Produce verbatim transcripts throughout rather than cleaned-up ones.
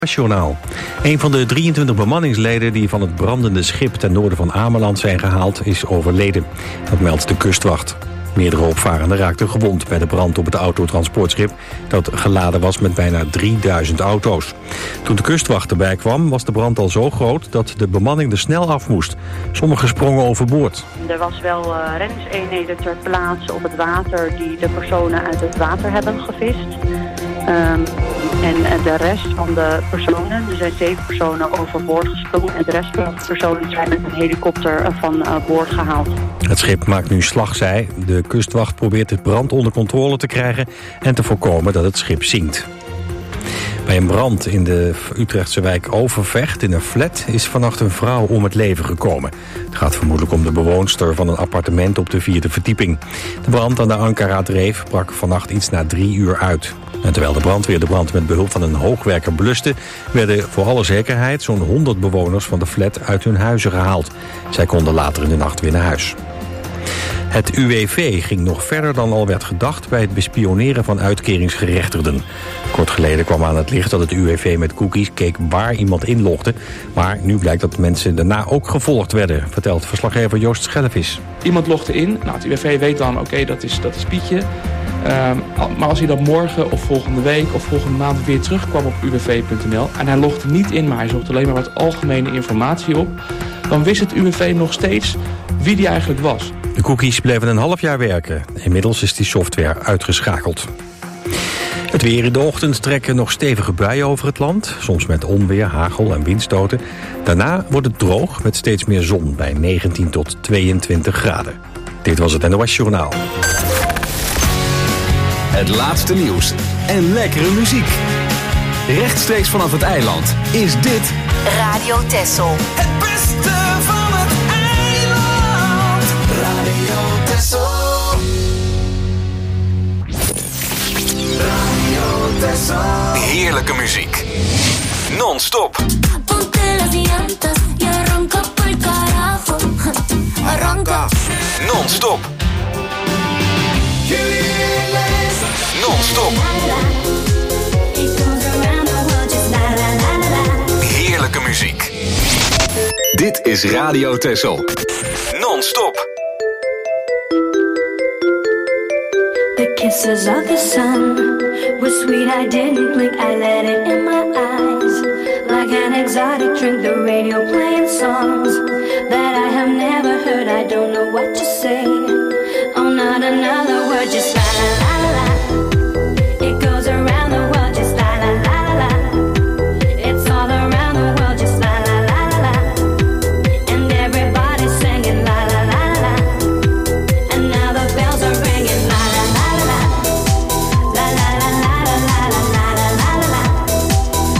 Journaal. Een van de drieëntwintig bemanningsleden die van het brandende schip ten noorden van Ameland zijn gehaald is overleden. Dat meldt de kustwacht. Meerdere opvarenden raakten gewond bij de brand op het autotransportschip dat geladen was met bijna drieduizend auto's. Toen de kustwacht erbij kwam was de brand al zo groot dat de bemanning er snel af moest. Sommigen sprongen overboord. Er was wel uh, reddingseenheden ter plaatse op het water die de personen uit het water hebben gevist. Um, en de rest van de personen, er zijn zeven personen overboord gesprongen en de rest van de personen zijn met een helikopter van uh, boord gehaald. Het schip maakt nu slagzij. De kustwacht probeert de brand onder controle te krijgen en te voorkomen dat het schip zinkt. Bij een brand in de Utrechtse wijk Overvecht in een flat is vannacht een vrouw om het leven gekomen. Het gaat vermoedelijk om de bewoonster van een appartement op de vierde verdieping. De brand aan de Ankara-dreef brak vannacht iets na drie uur uit. En terwijl de brandweer de brand met behulp van een hoogwerker bluste, werden voor alle zekerheid zo'n honderd bewoners van de flat uit hun huizen gehaald. Zij konden later in de nacht weer naar huis. Het U W V ging nog verder dan al werd gedacht bij het bespioneren van uitkeringsgerechtigden. Kort geleden kwam aan het licht dat het U W V met cookies keek waar iemand inlogde. Maar nu blijkt dat mensen daarna ook gevolgd werden, vertelt verslaggever Joost Schellevis. Iemand logde in, nou, het U W V weet dan, oké, okay, dat, is, dat is Pietje. Um, maar als hij dan morgen of volgende week of volgende maand weer terugkwam op u w v punt n l... en hij logde niet in, maar hij zocht alleen maar wat algemene informatie op, dan wist het U W V nog steeds wie die eigenlijk was. De cookies bleven een half jaar werken. Inmiddels is die software uitgeschakeld. Het weer in de ochtend trekken nog stevige buien over het land. Soms met onweer, hagel en windstoten. Daarna wordt het droog met steeds meer zon bij negentien tot tweeëntwintig graden. Dit was het N O S Journaal. Het laatste nieuws en lekkere muziek. Rechtstreeks vanaf het eiland is dit Radio Texel. Het beste van het eiland. Radio Texel. Radio Texel. Heerlijke muziek. Non-stop. Non-stop. Non-stop. Heerlijke muziek. Dit is Radio Texel. Non-stop. The kisses of the sun were sweet, I didn't blink, I let it in my eyes. Like an exotic drink, the radio playing songs that I have never heard, I don't know what to say. Oh, not another word, just la la la la la. It goes around the world, just la la la la la. It's all around the world, just la la la la la. And everybody's singing la la la la la. And now the bells are ringing la la la la la. La la la la la la la la la la la.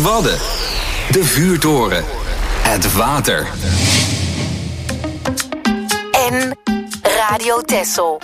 Wadden. De vuurtoren. Het water. En Radio Texel.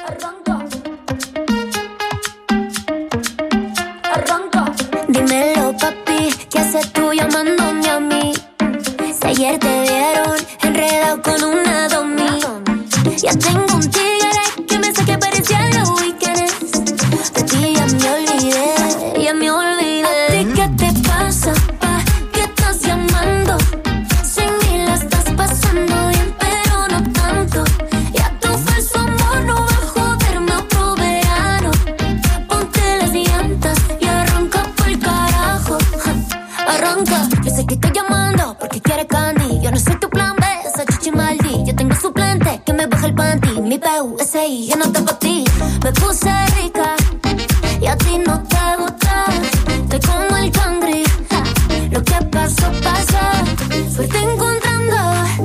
Dímelo, papi, ¿qué haces tú llamándome a mí? Si ayer te vieron enredado con una domi. Ya tengo un tigre que me sé que parecía en los weekends. De ti ya me olvidé, ya me olvidé. ¿A ti qué te pasa, pa? ¿Qué estás llamando? Sin mí la estás pasando bien, pero no tanto. Ya tu falso amor no va a joderme otro verano. Ponte las llantas y arranca pa'l carajo. Arranca, yo sé que estoy llamando porque quieres candy. Yo no soy tu plan B, esa chichi maldi. Yo tengo suplente que me baja el panty. Mi P U S I, yo no te pa' ti. Me puse rica y a ti no te gusta. Estoy como el cangri. Lo que pasó, pasó. Suerte encontrando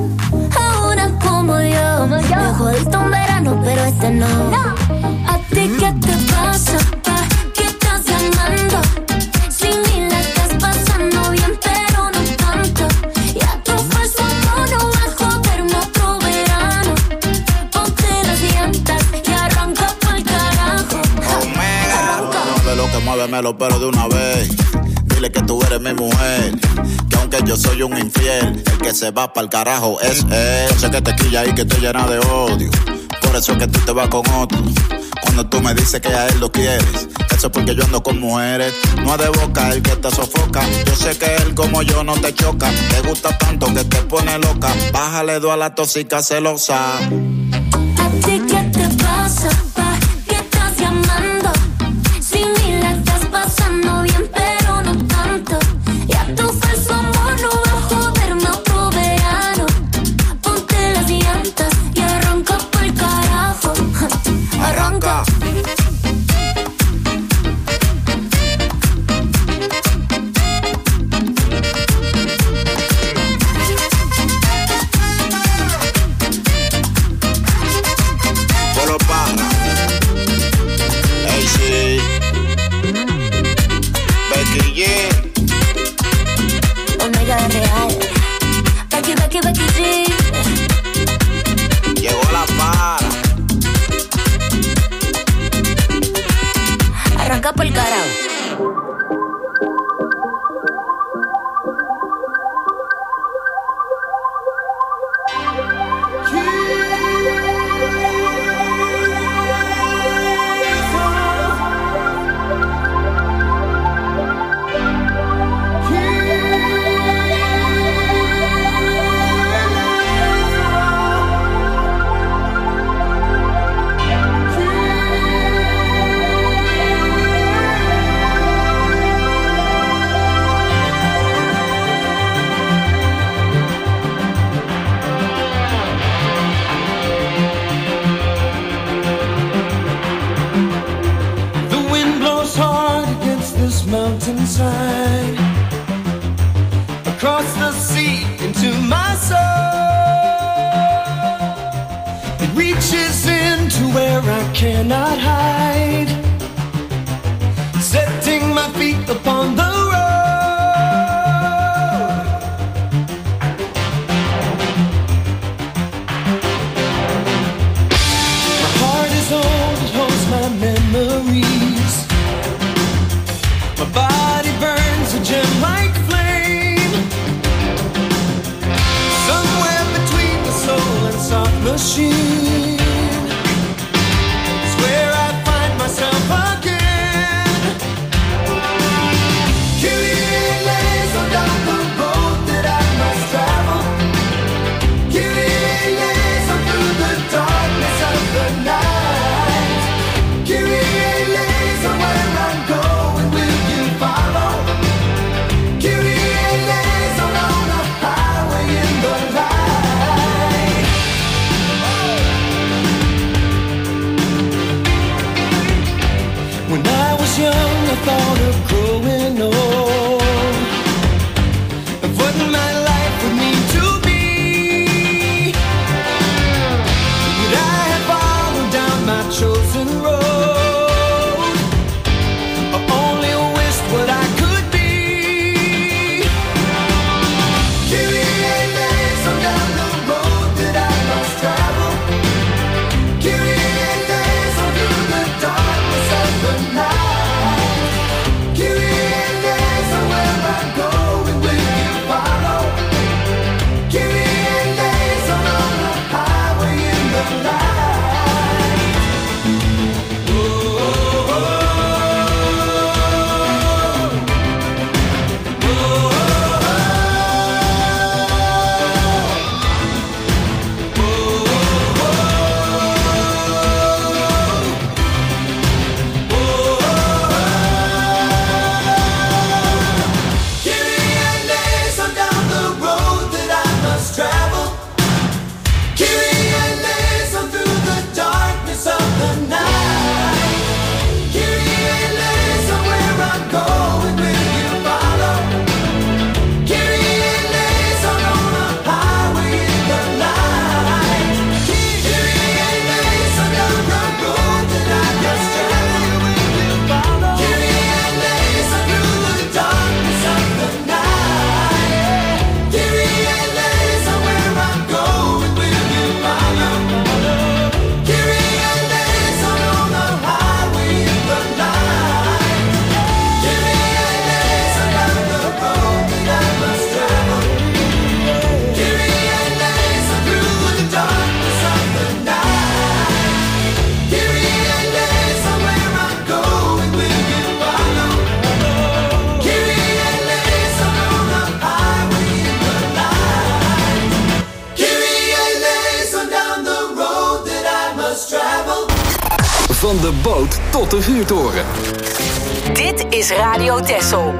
a una como yo. Me jodiste un verano, pero este no. ¿A ti qué te pasa, pa? ¿Qué estás llamando? Sin mí la estás pasando bien, pero no tanto. Ya tu falso amor no va a joderme otro verano. Ponte las llantas y arranca pa'l carajo. Arranca. De lo que mueve los pelos de una vez. Dile que tú eres mi mujer. Que aunque yo soy un infiel, el que se va pa'l carajo es él. Sé que te quilla y que te llena de odio. Por eso es que tú te vas con otro. Cuando tú me dices que a él lo quieres, eso es porque yo ando con mujeres. No es de boca el que te sofoca. Yo sé que él como yo no te choca. Te gusta tanto que te pone loca. Bájale dos a la tóxica celosa. ¿A ti qué te pasa, pa? ¿Qué estás llamando? Sin mí la estás pasando bien, pero no tanto. Ya tu falso amor no va a joderme otro verano. Ponte las llantas y arranca pa'l carajo. Arranca. Polo Parra, A C, Becky G. Omega real. Becky, Becky, Becky G. Llegó la para. Arranca pa'l carajo. Mountainside, across the sea into my soul. It reaches into where I cannot hide, setting my feet upon the road. My heart is old, it holds my memories. My body burns a gem like flame. Somewhere between the soul and soft machine is where I find myself again. Kyrie lays down the road that I must travel. Kyrie lays on through the darkness of the night. Kyrie lays Van de boot tot de vuurtoren. Dit is Radio Texel.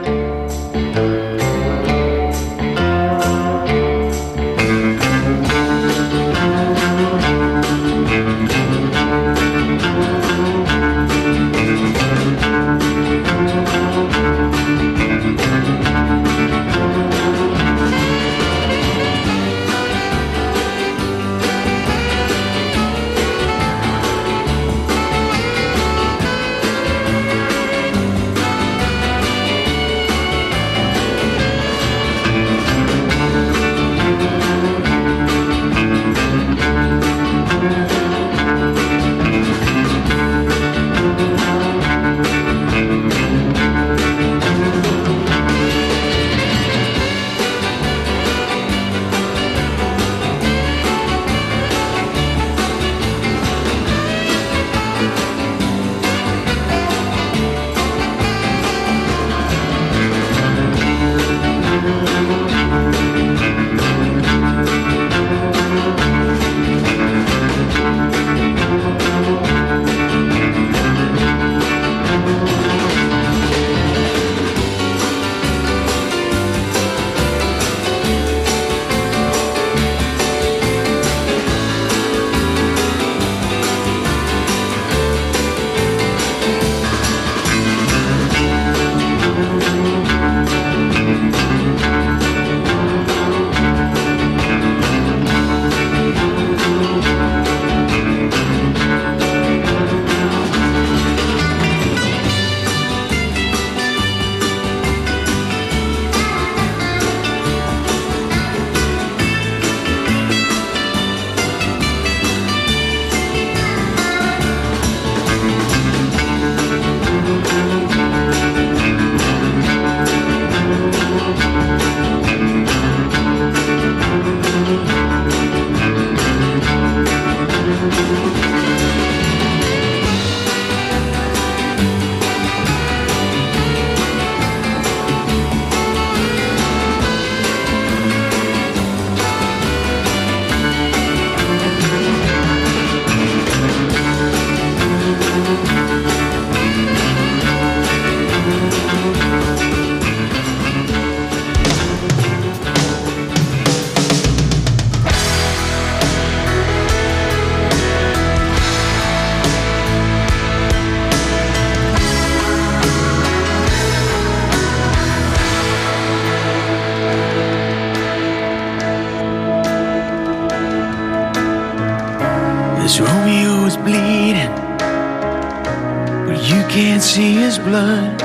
See his blood.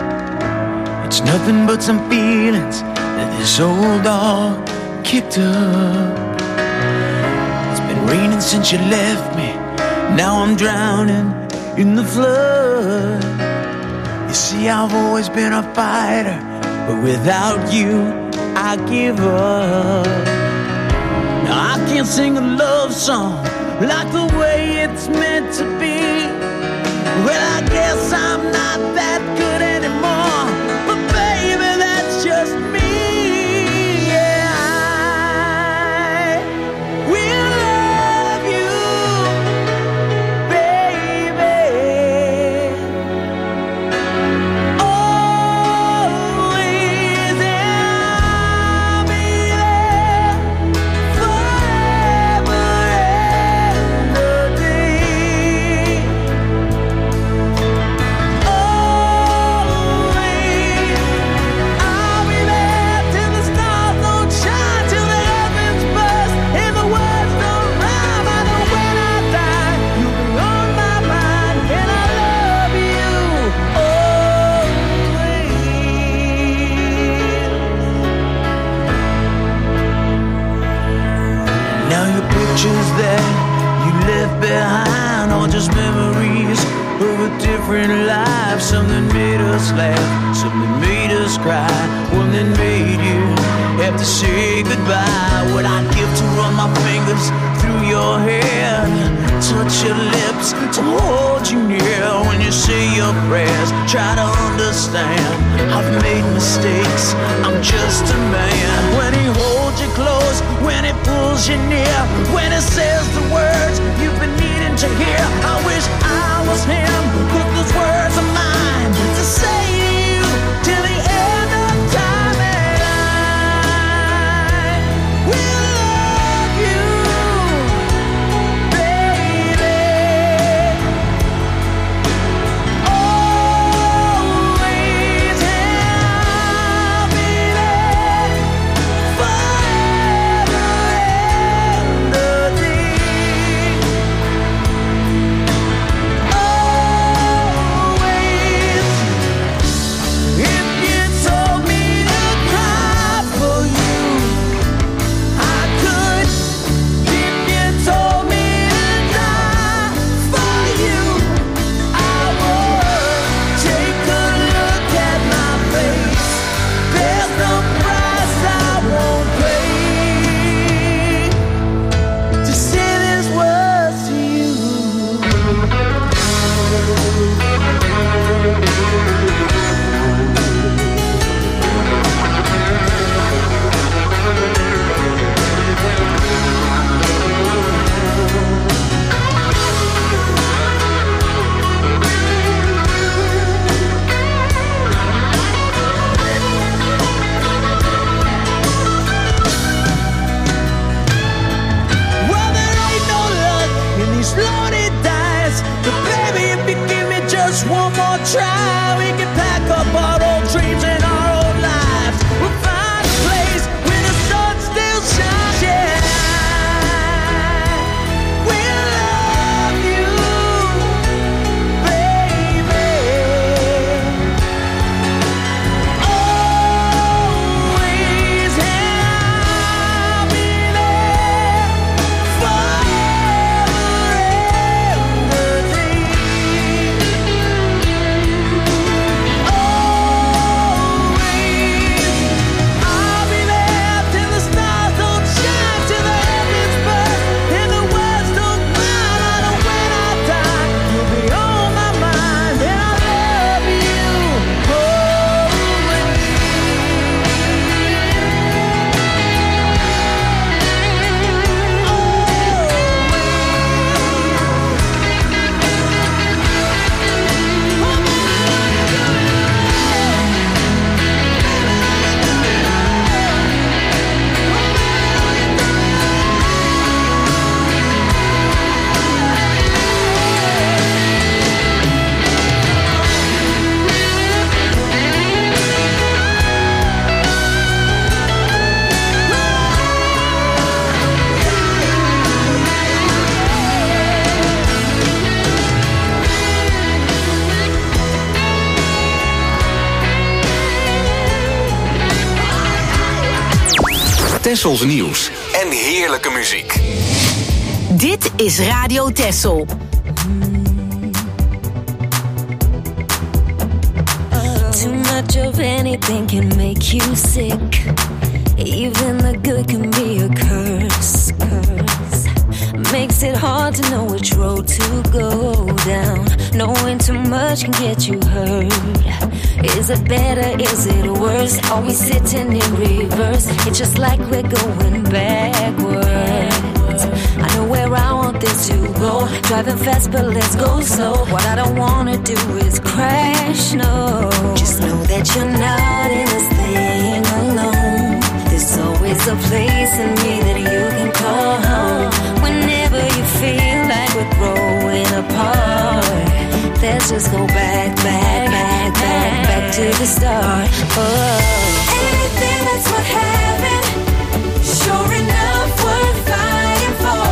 It's nothing but some feelings that this old dog kicked up. It's been raining since you left me. Now I'm drowning in the flood. You see, I've always been a fighter, but without you, I give up. Now I can't sing a love song like the way it's meant to be. Well, I guess I'm not that good anymore, but baby, that's just me. Yeah, I will love you, baby, always, and I'll be there forever and a day. That you left behind are just memories of a different life. Something made us laugh, something made us cry, one that made you have to say goodbye. What I'd give to run my fingers through your hair, touch your lips, to hold you near when you say your prayers. Try to understand, I've made mistakes, I'm just a man. When he holds you close, when he pulls you near, when he says the words you've been needing to hear, I wish I was him. just one more try, we can pack up our old dreams and our old lives. We'll find a place where the sun still shines. Yeah. Tessels nieuws en heerlijke muziek. Dit is Radio Tessel. Too much of anything can make you sick. Even the good can be a curse, curse. Makes it hard to know which road to go down. Knowing too much can get you hurt. Is it better, is it worse? Are we sitting in reverse? It's just like we're going backwards. I know where I want this to go. Driving fast but let's go slow. What I don't wanna do is crash, no. Just know that you're not in this thing alone. There's always a place in me that you can call home. Whenever you feel like we're growing apart, let's just go back, back, back, back, back to the start. Oh. Anything that's worth having, sure enough worth fighting for.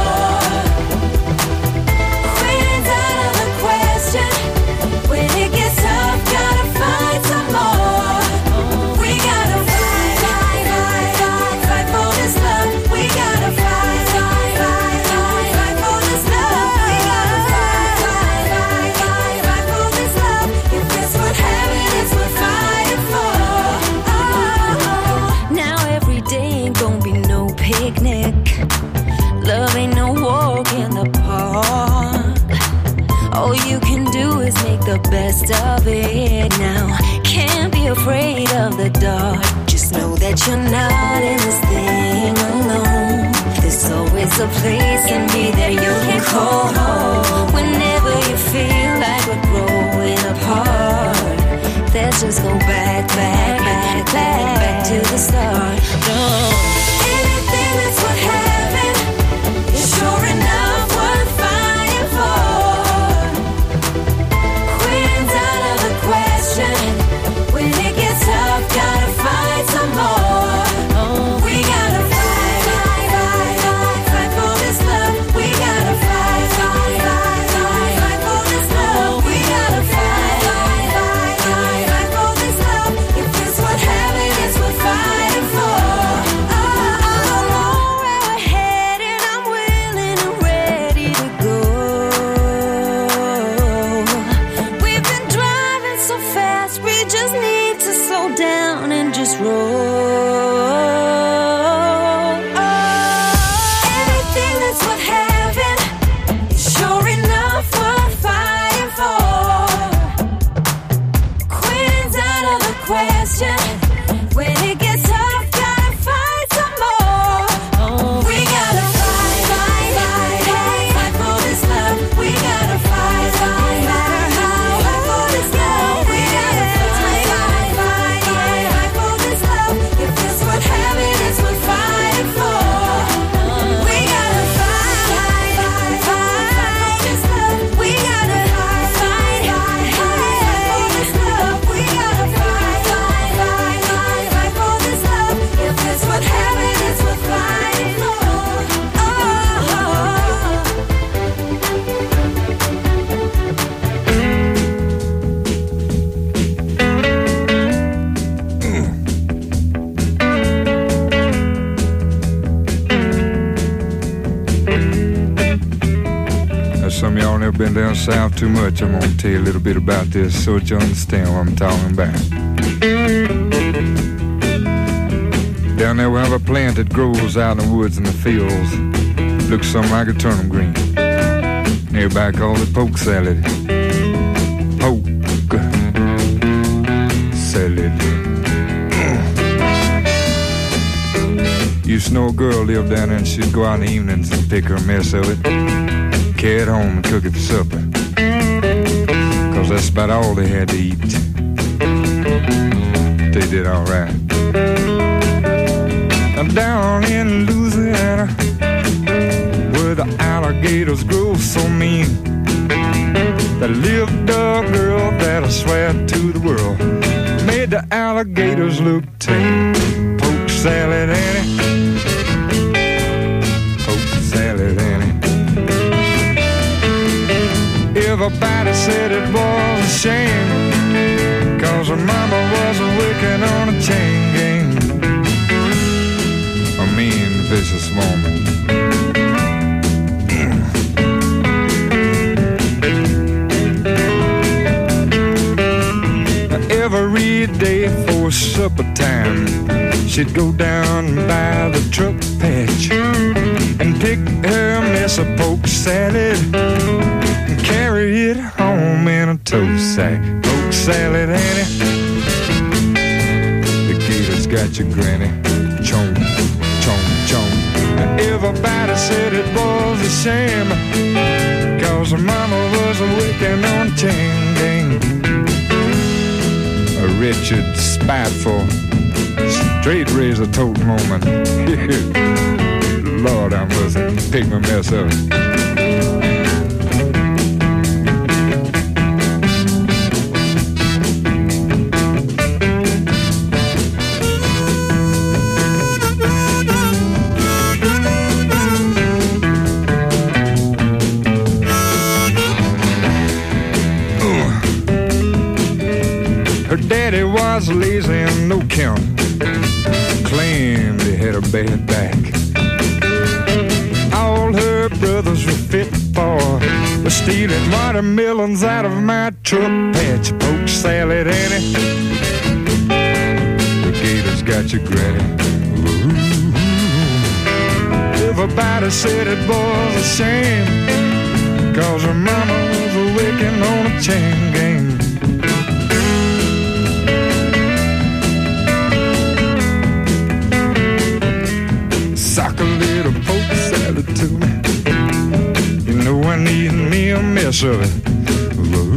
Quitting's out of the question. When it gets tough, gotta find some more. We gotta fight, fight, fight, fight, fight for this love. We gotta fight, fight, fight, fight, fight for this love. We gotta fight, fight, fight, fight, fight for this love. If it's worth having, it's worth fighting for. Oh, now every day ain't gonna be no picnic. Love ain't no walk in the park. All you can do is make the best of it now. Can't be afraid of the dark. Just know that you're not in this thing alone. There's always a place in me that you can call home. Whenever you feel like we're growing apart, let's just go back, back, back, back, back to the start. No. Anything that's worth having is sure enough worth fighting for. Quitting's out of the question. When it gets tough, gotta fight some more. We gotta fight, fight, fight, fight, fight for this love. We gotta fight, fight, fight, fight, fight for this love. We gotta fight, fight, fight, fight, fight for this love. If it's worth having, it's worth fighting for. never been down south too much, I'm gonna tell you a little bit about this so that you understand what I'm talking about. Down there we have a plant that grows out in the woods and the fields. Looks something like a turnip green. Everybody calls it poke salad. Poke salad. Used to know a girl lived down there and she'd go out in the evenings and pick her a mess of it, carry it home and cook it for supper. Cause that's about all they had to eat. They did alright. Down in Louisiana, where the alligators grow so mean, there lived a girl that I swear to the world made the alligators look tame. Poke salad Annie, poke salad Annie. Everybody said it was a shame, cause her mama was working on a chain gang. A mean, vicious woman. Every day for supper time, she'd go down by the truck patch and pick her mess of poke salad and carry it home in a tow sack. Poke salad Annie, the gator's got your granny. Chomp, chomp, chomp. Everybody said it was a shame, cause her mama was working on a chain gang. A wretched, spiteful, straight razor toting woman. Lord, I must pick my mess up. Daddy was lazy and no count, claimed he had a bad back. All her brothers were fit for was stealing watermelons out of my truck patch. Poke salad Annie, the gator's got your granny. Ooh. Everybody said it was a shame, cause her mama was working on a chain gang. Sock a little poke salad to me. You know I need me a mess of it. Ooh,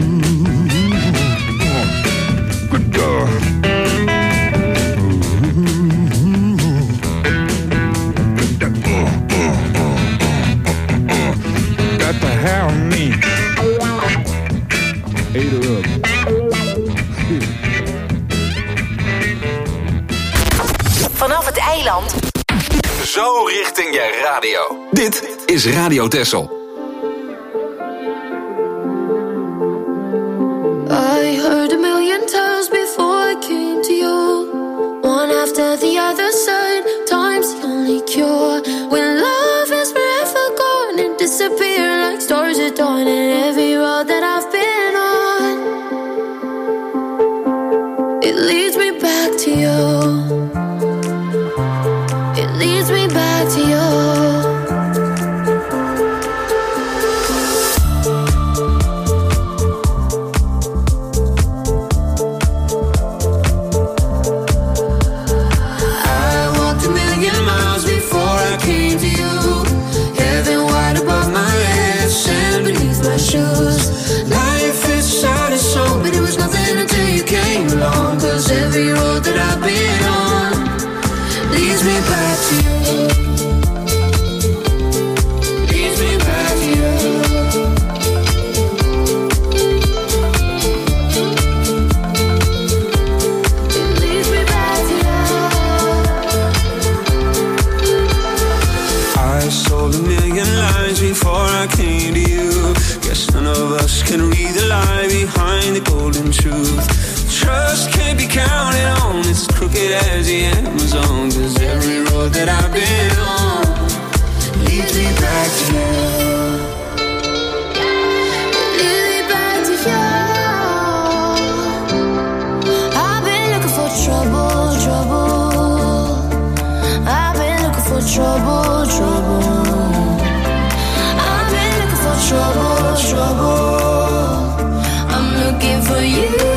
good God. Ooh, got to have me. Ate her up. Vanaf het eiland. Zo richting je radio. Dit is Radio Texel. I heard a million times before I came to you. One after the other said, time's the only cure. When love is forever gone and disappear like stars at dawn. And every road that I've been on, it leads me back to you. It leads me back to you. Life is sad and so, but it was nothing until you came along. Cause every road that I've been on leads me back to you. Leads me back to you. It leads me back to you. I sold a million lies before I came to you. Guess none of us can read the lie behind the golden truth. Trust can't be counted on, it's crooked as the Amazon. Cause every road that I've been on leads me back to you. trouble, trouble. I've been looking for trouble, trouble. I'm looking for you.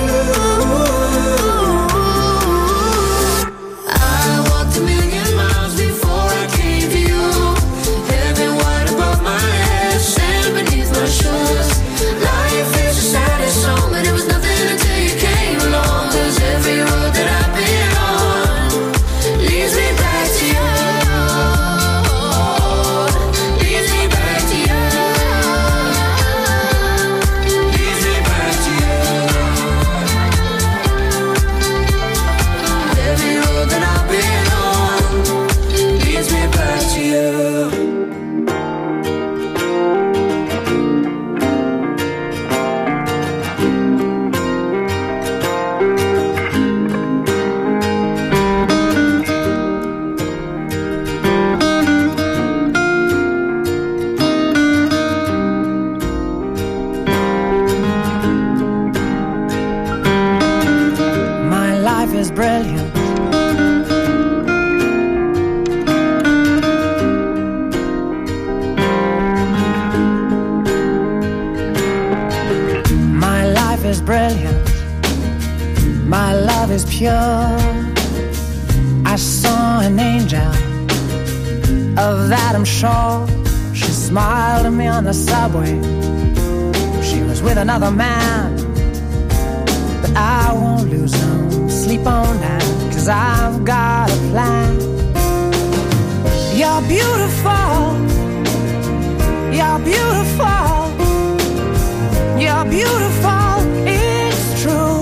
I saw an angel, of that I'm sure. She smiled at me on the subway. She was with another man, but I won't lose no sleep on that, 'cause I've got a plan. You're beautiful, you're beautiful, you're beautiful, it's true.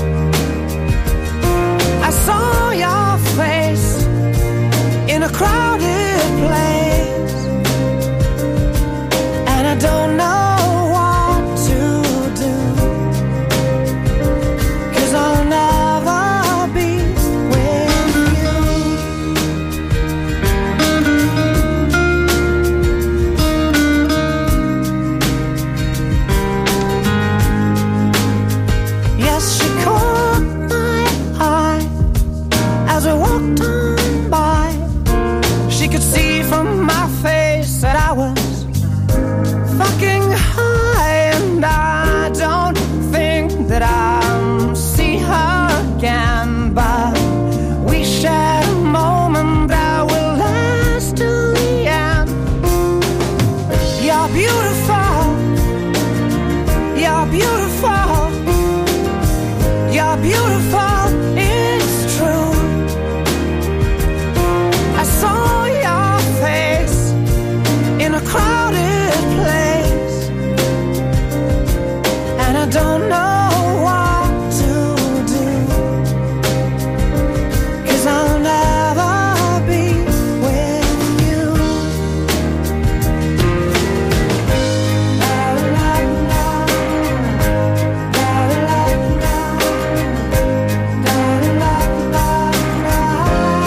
I saw your face in a crowded place, and I don't know what to do, 'cause I'll never be with you. Yes, she caught my eye as we walked on by. She could see from my face that I was fucking high, and I don't think that I'll see her again, but we shared a moment that will last till the end. You're beautiful, you're beautiful, you're beautiful, it's true. I saw your face in a crowded place, and I don't know what to do, 'cause I'll never be with you. La, la, la, la, la, la, la, la, la.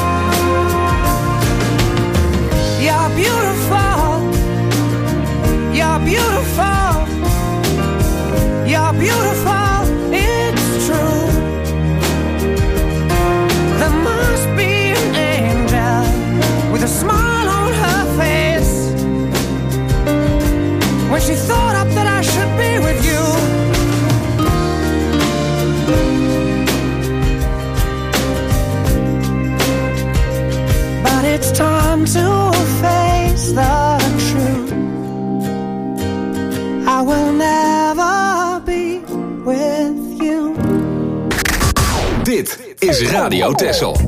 You're beautiful, you're beautiful, you're beautiful, it's true. There must be an angel with a smile on her face when she thought up that I should be with you. But it's time to face the truth. I will never be with you. Dit is Radio Texel.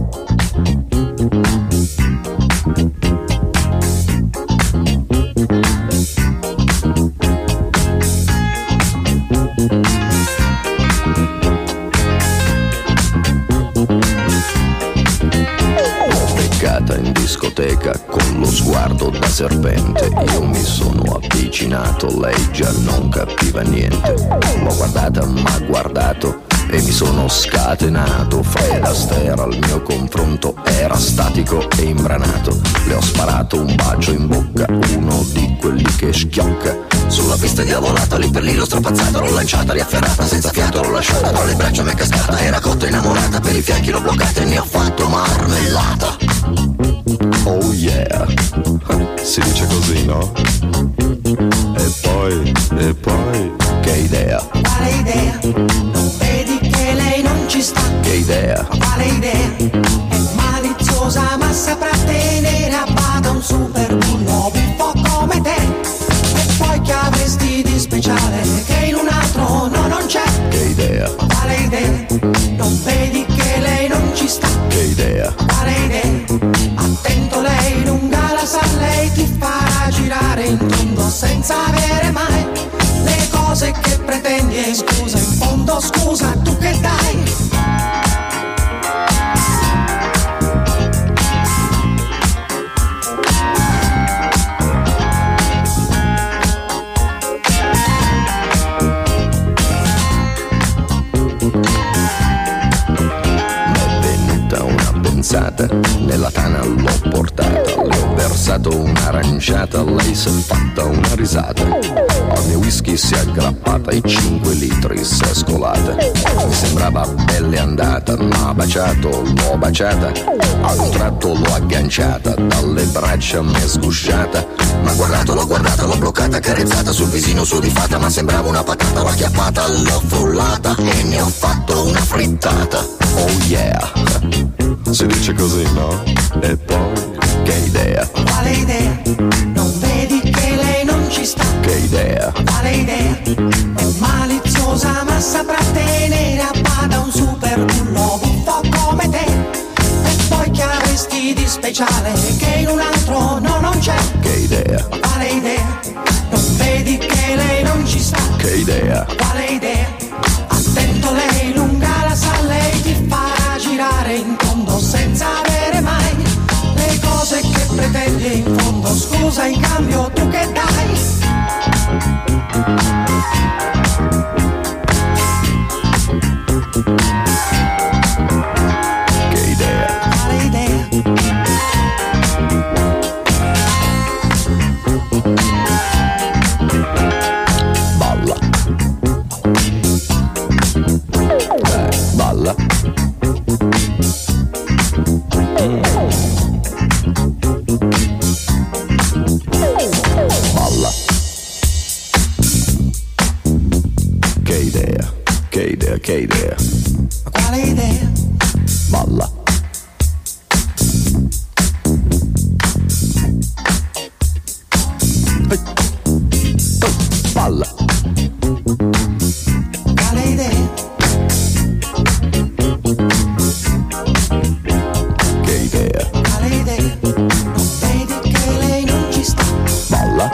Beccata in discoteca con lo sguardo da serpente, io mi sono avvicinato, lei già non capiva niente. L'ho guardata, m'ha guardato e mi sono scatenato. Fred Astaire al mio confronto era statico e imbranato. Le ho sparato un bacio in bocca, uno di quelli che schiocca. Sulla pista diavolata, lì per lì l'ho strappazzata, l'ho lanciata, riafferrata, senza fiato l'ho lasciata, tra le braccia mi è cascata, era cotta innamorata, per i fianchi l'ho bloccata e ne ho fatto marmellata. Oh yeah, si dice così, no? E poi, e poi, che idea? Quale idea? Non vedi che lei non ci sta? Che idea? Quale idea? È maliziosa ma saprà tenere a bada un super bullo buffo come te. E poi che avresti di speciale che in un altro no non c'è? Che idea? Quale idea? Non vedi che lei non ci sta? Che idea? Quale idea? Attento, lei lunga la sa, lei ti farà girare in tondo senza avere mai le cose che pretendi. E scusa, in fondo scusa, tu che dai? Nella tana l'ho portata, le ho versato un'aranciata, lei si è fatta una risata. Al mio whisky si è aggrappata e cinque litri si è scolata. Mi sembrava pelle andata, ma baciato, l'ho baciata. A un tratto l'ho agganciata, dalle braccia mi è sgusciata. Ma guardato, l'ho guardata, l'ho bloccata, carezzata sul visino sudifata. Ma sembrava una patata, l'ho acchiappata, l'ho frullata e ne ho fatto una frittata. Oh yeah, si dice così, no? E poi, che idea? Quale idea? Non vedi che lei non ci sta? Che idea? Quale idea? È maliziosa ma saprà tenere a bada un super bullo buffo come te. E poi che avresti di speciale che in un altro no non c'è? Che idea? Quale idea? Non vedi che lei non ci sta? Che idea? Quale idea? Attento, lei lunga la sa, lei ti farà girare in tondo senza avere mai le cose che pretendi. In fondo scusa, in cambio tu che dai? Che idea? Quale idea? Balla. Eh, balla. Mm. Balla. Che idea, che idea, che idea. Quale idea? Balla. Hey. Oh, balla. Quale idea? Che idea? Quale idea? Non vedi che lei non ci sta? Balla.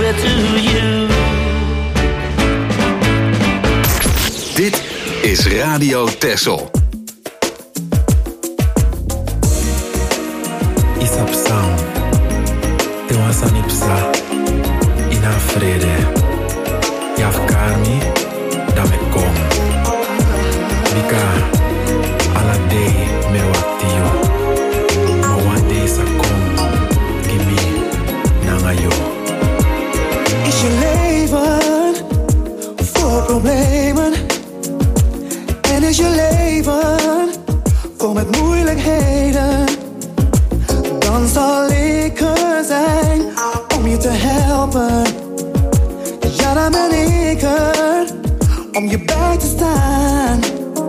it to you. Dit is Radio Texel. Isap sound. Te wasan ipsa. Ina frede. Yafkarmi. Dame kom. Mika. Ala day me waktio. Ma one day sa kom. Gimme. Nangayo. Is je leven vol problemen? En is je leven vol met moeilijkheden? Dan zal ik er zijn om je te helpen. Ja, dan ben ik er om je bij te staan.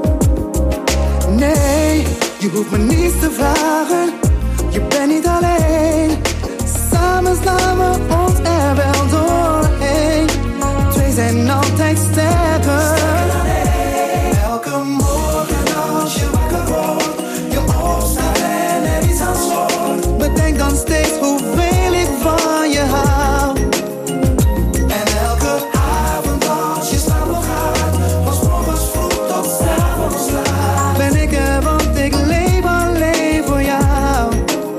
Nee, je hoeft me niets te vragen. Je bent niet alleen. Samen slaan we ons er wel doorheen. Twee zijn altijd sterker. Elke morgen als je wakker wordt, je opstaat en er iets aan schort. Bedenk dan steeds hoeveel ik van je hou. En elke avond als je slapen gaat, van morgens vroeg tot 's avonds laat, ben ik er, want ik leef alleen voor jou.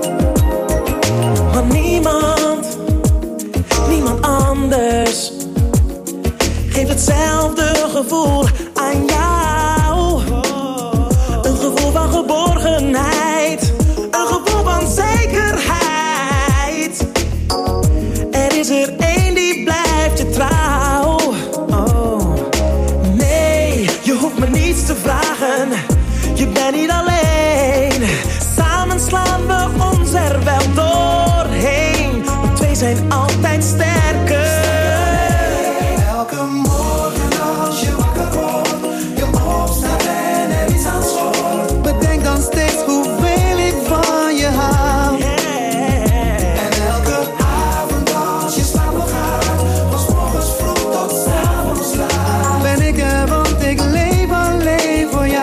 Want niemand, niemand anders geeft hetzelfde gevoel aan jou. Een gevoel van geborgenheid, een gevoel van zekerheid. Er is er één die blijft je trouw. Oh, nee, je hoeft me niets te vragen. Je bent niet alleen. Samen slaan we ons er wel doorheen. Want twee zijn altijd sterker. Elke morgen als je wakker wordt, je opstaat en er iets aan schort. Bedenk dan steeds hoeveel ik van je hou. En elke avond als je slapen gaat, van morgens vroeg tot 's avonds laat, ben ik er, want ik leef alleen voor jou.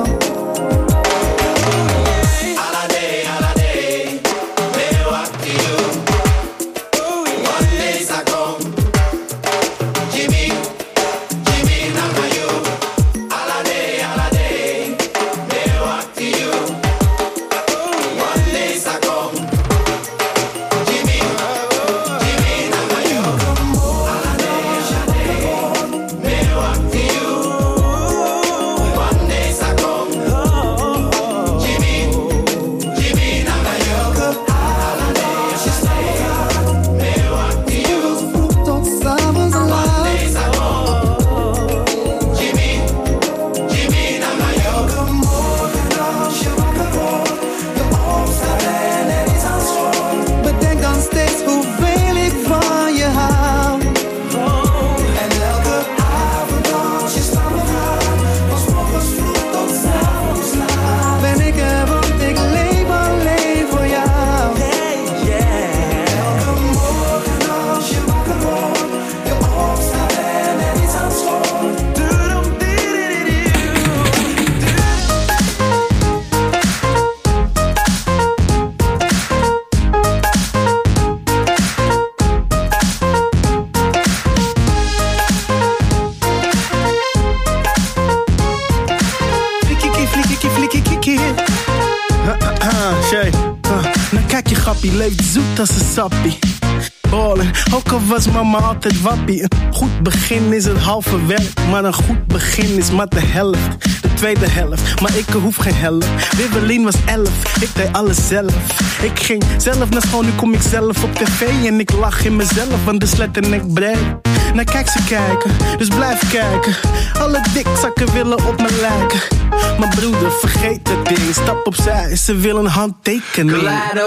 Leeft zoet als een sappie. Ballen, ook al was mama altijd wappie. Een goed begin is het halve werk, maar een goed begin is maar de helft. De tweede helft, maar ik hoef geen helft. Wibbelin was elf, ik deed alles zelf. Ik ging zelf naar school, nu kom ik zelf op tv. En ik lach in mezelf, want de sletternek breed. Nou kijk ze kijken, dus blijf kijken. Alle dikzakken willen op me lijken. Maar broeder, vergeet het ding. Stap opzij, ze willen een handtekening.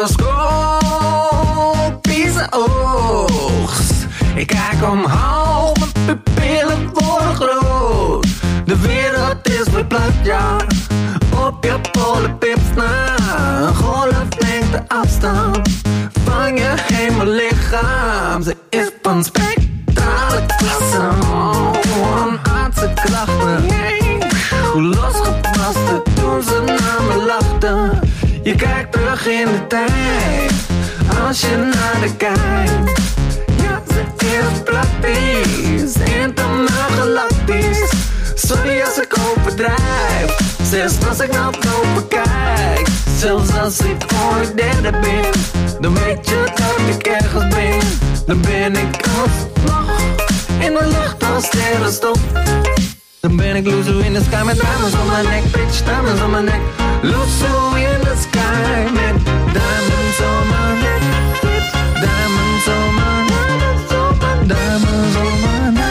Kaleidoscopische oogst. Ik kijk omhoog, mijn pupillen worden groot. De wereld is verplaatst, ja. Op je polenpips na. Een golf neemt de afstand van je hemellichaam. Ze is van spectrale klasse. Een aardse krachten. Hoe losgebarsten toen ze naar me lachten. Je kijkt terug in de tijd, als je naar de kijkt. Ja, Ja, ze is praktisch, intermaal galactisch. Sorry als ik overdrijf, zelfs als ik naar boven kijk. Zelfs als ik ooit derde ben, dan weet je dat ik ergens ben. Dan ben ik alsnog in de lucht als sterrenstof. Dan ben ik Luzo in the sky met diamonds on my neck, bitch, diamonds on my neck. Luzo in the sky met diamonds on my neck, bitch, diamonds on my neck, diamonds on my neck.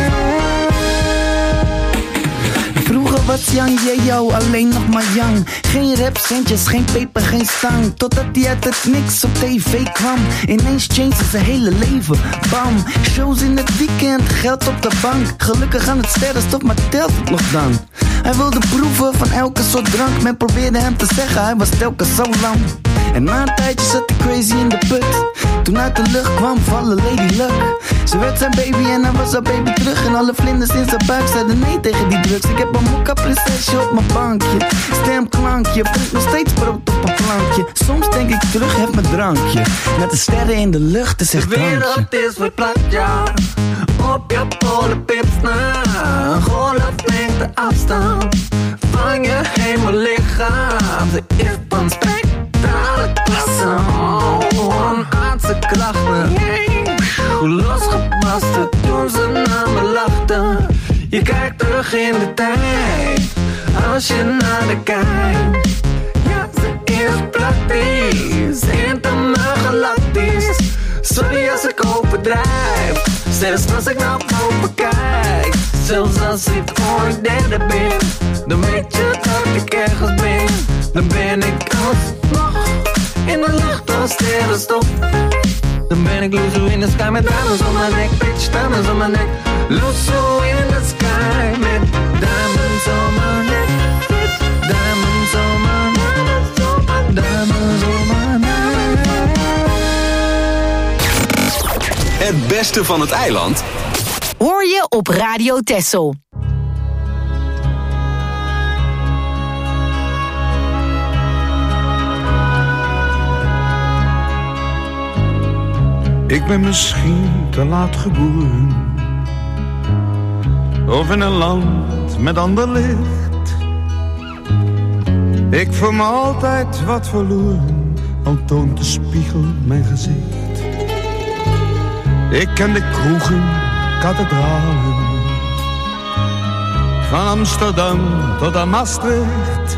Vroeger was Yang Yeo alleen nog maar Yang. Geen rapcentjes, geen peper, geen stang. Totdat hij uit het niks op tv kwam. Ineens changed zijn hele leven, bam. Shows in het weekend, geld op de bank. Gelukkig aan het sterrenstof, maar telt het nog dan? Hij wilde proeven van elke soort drank. Men probeerde hem te zeggen, hij was telkens zo lang. En na een tijdje zat hij crazy in de put. Toen uit de lucht kwam vallen Lady Luck. Ze werd zijn baby en hij was haar baby terug. En alle vlinders in zijn buik zeiden nee tegen die drugs. Ik heb een mokka prinsesje op mijn bankje. Stemklankje, brengt nog steeds brood op een plankje. Soms denk ik terug, heb mijn drankje. Met de sterren in de lucht, is echt De wereld is verplaatst, ja. Op je polenpips na. Golf neemt de afstand van je hemellichaam. Ze is van spectrale klasse. Oh, een aardse krachten. Hoe losgebarsten toen ze naar me lachten. Je kijkt terug in de tijd, als je naar de kijkt. Ja, ze is praktisch, intermaal galactisch. Sorry als ik overdrijf, zelfs als ik naar boven kijk. Zelfs als ik ooit derde ben, dan weet je dat ik ergens ben. Dan ben ik alsnog in de lucht als sterrenstof. Dan ben ik Luzo in the sky met diamonds on my neck, bitch, diamonds on my neck. Luzo in the sky met diamonds on my neck, bitch, diamonds on my neck, diamonds on my neck. Het beste van het eiland hoor je op Radio Texel. Ik ben misschien te laat geboren, of in een land met ander licht. Ik voel me altijd wat verloren, al toont de spiegel mijn gezicht. Ik ken de kroegen, kathedralen, van Amsterdam tot aan Maastricht.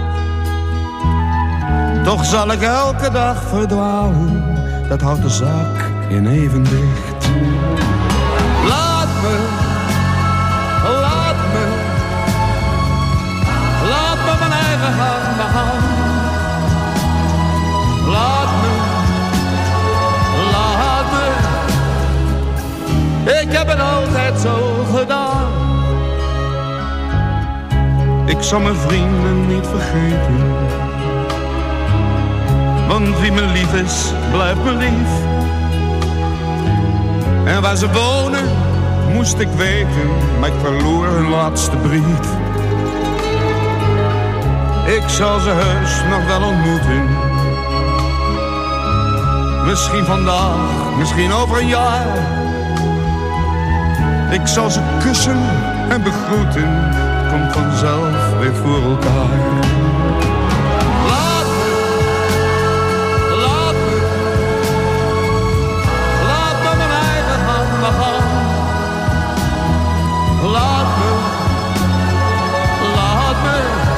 Toch zal ik elke dag verdwalen, dat houdt de zaak in evenwicht. Laat me, laat me, laat me mijn eigen gang begaan. Laat me, laat me, ik heb het altijd zo gedaan. Ik zal mijn vrienden niet vergeten, want wie me lief is, blijft me lief. En waar ze wonen, moest ik weten, maar ik verloor hun laatste brief. Ik zal ze heus nog wel ontmoeten. Misschien vandaag, misschien over een jaar. Ik zal ze kussen en begroeten, het komt vanzelf weer voor elkaar. Laat me, laat me,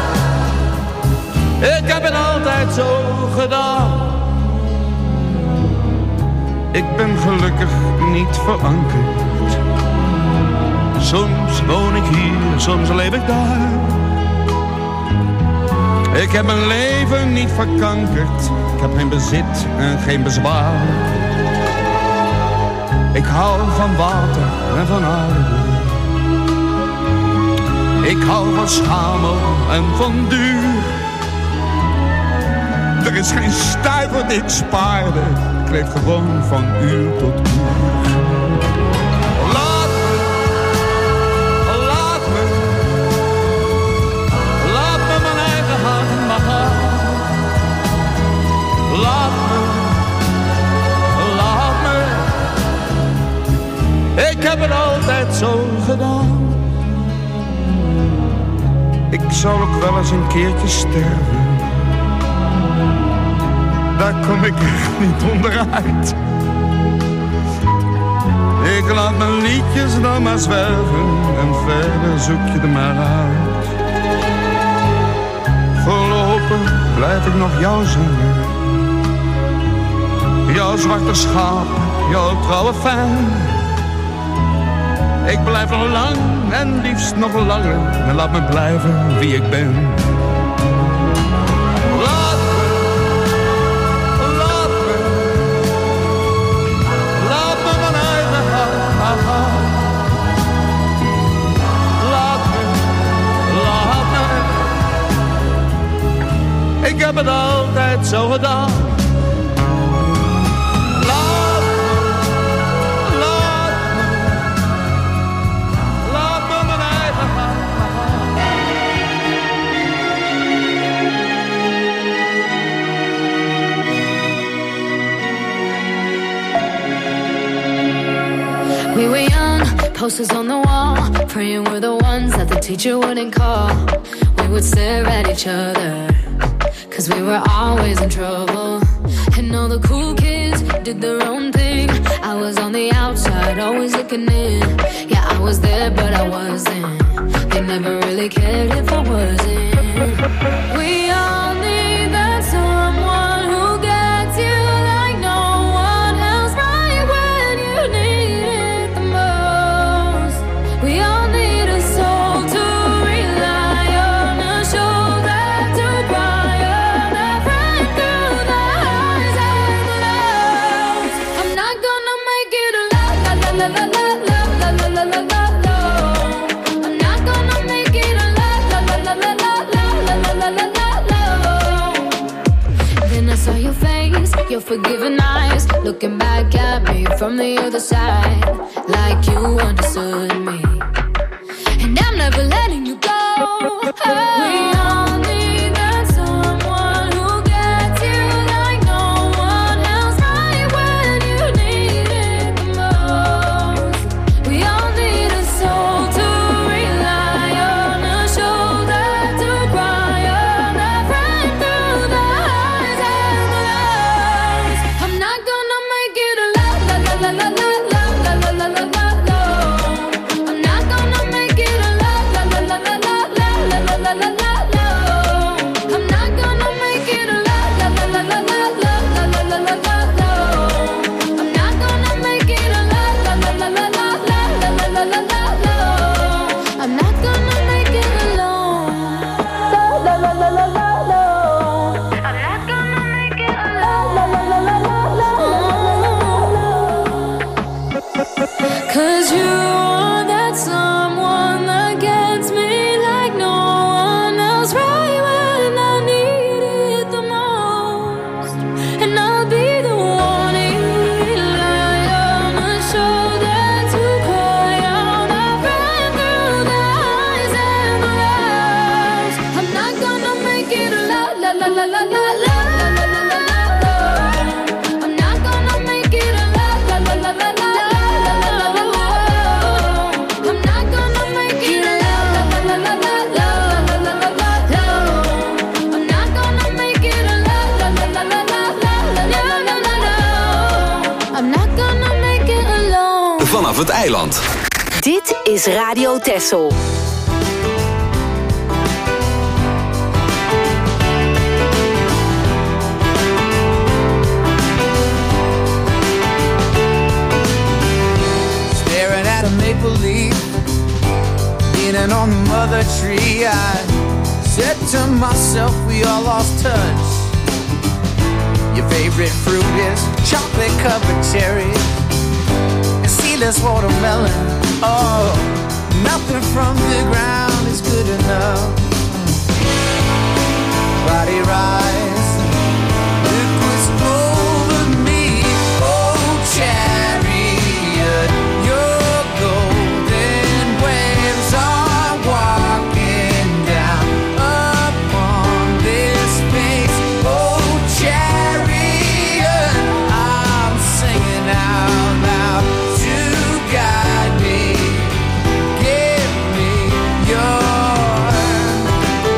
ik heb het altijd zo gedaan. Ik ben gelukkig niet verankerd. Soms woon ik hier, soms leef ik daar. Ik heb mijn leven niet verkankerd. Ik heb geen bezit en geen bezwaar. Ik hou van water en van aarde. Ik hou van schamel en van duur. Er is geen stuiver die ik spaarde. Ik leef gewoon van uur tot uur. Laat me, laat me, laat me mijn eigen hand maar gaan. Laat me, laat me, zal ook wel eens een keertje sterven. Daar kom ik echt niet onderuit. Ik laat mijn liedjes dan maar zwerven en verder zoek je er maar uit. Voorlopig blijf ik nog jou zingen. Jouw zwarte schaap, jouw trouwe fan. Ik blijf nog lang en liefst nog langer. En laat me blijven wie ik ben. Laat me, laat me, laat me mijn eigen gaan. Laat me, laat me. Ik heb het altijd zo gedaan. We were young, posters on the wall, praying we're the ones that the teacher wouldn't call. We would stare at each other, cause we were always in trouble. And all the cool kids did their own thing. I was on the outside, always looking in. Yeah, I was there, but I wasn't. They never really cared if I wasn't. We all need that someone who gets you like no one else, right when you need it the most. We all need a soul to rely on, a shoulder to cry on, a friend through the highs and the lows. I'm not gonna make it a la la la la la la la la la la la la. I'm not gonna make it a la la la la la la la la la la la. Then I saw your face, your forgiving eyes, looking back at me from the other side, like you understood me. And I'm never letting you go. We all need that someone who gets you like no one else, right when you need it the most. We all need a soul to rely on, a shoulder to cry on, a friend through the highs and the lows. I'm not gonna make it a la la la la la la la la la la la la. I'm not gonna make it a la la la la la la la la la la la la. I'm not gonna make it a la la la la la la la la la la la la. I'm not gonna make it a la la la la la la la la la la la la. I'm not gonna make it alone. La la la la la la. I'm not gonna make it alone. La la la la la la la. Cause you are that someone that gets me like no one else, right when I need it the most. And I'll be the one you rely on, a shoulder to cry on, a friend through the highs and the lows. I'm not gonna make it a la la la la la la la la la la la. I'm not gonna make it a la la la la la la la la la la. I'm not gonna make it a la la la la la la la la la la la. I'm not gonna make it a la la la la la la la la la la. I'm not gonna make it alone. Vanaf het eiland. Dit is Radio Texel. Staring at a maple leaf, leaning on the mother tree, I said to myself, we all lost touch. Your favorite fruit is chocolate covered cherries and seedless watermelon. Oh, nothing from the ground is good enough. Body rise, liquids over me. Oh, chariot, your golden waves are walking down upon this face. Oh, chariot, I'm singing out loud to guide me. Give me your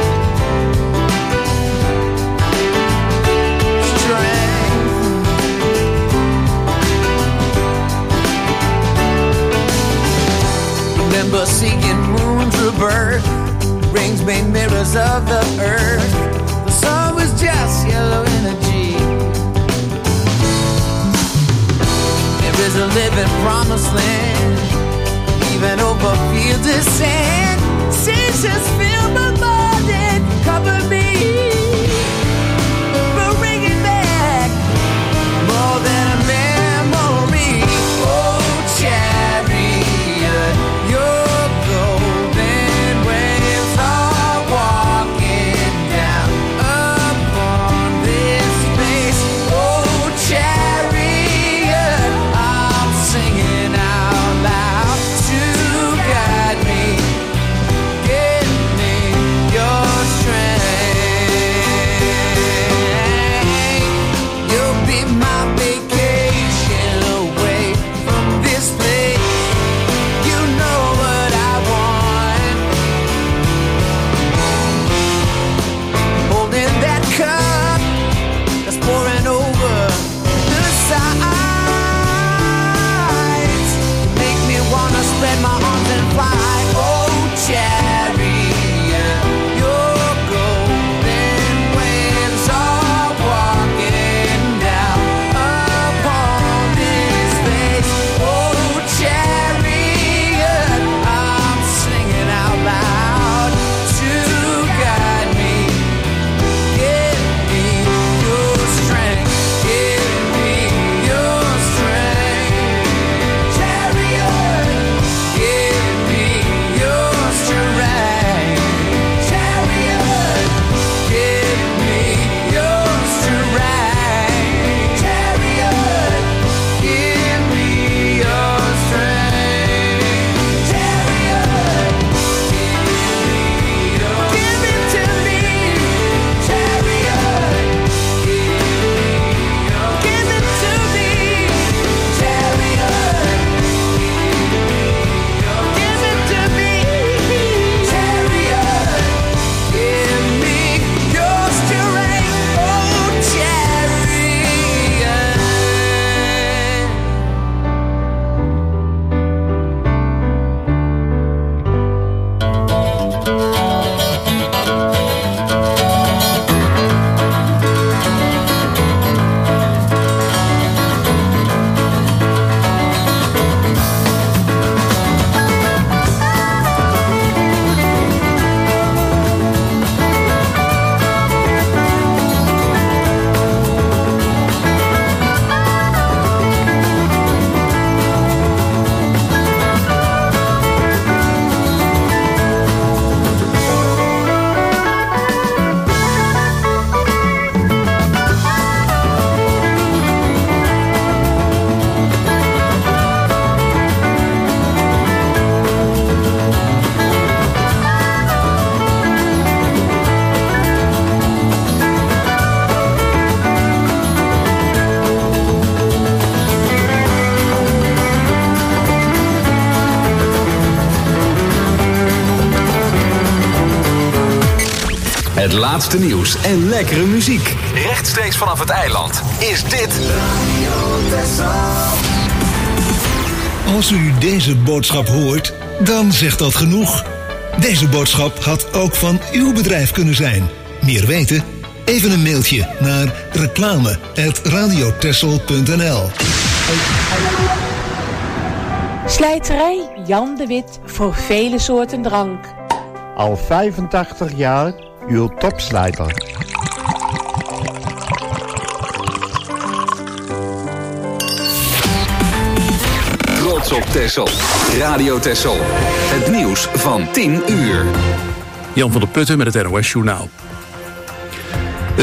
laatste nieuws en lekkere muziek. Rechtstreeks vanaf het eiland is dit... Als u deze boodschap hoort, dan zegt dat genoeg. Deze boodschap had ook van uw bedrijf kunnen zijn. Meer weten? Even een mailtje naar reclame apenstaartje radiotessel punt n l. Slijterij Jan de Wit voor vele soorten drank. Al vijfentachtig jaar uw topslijter. Trots op Texel. Radio Texel. Het nieuws van tien uur. Jan van der Putten met het N O S Journaal.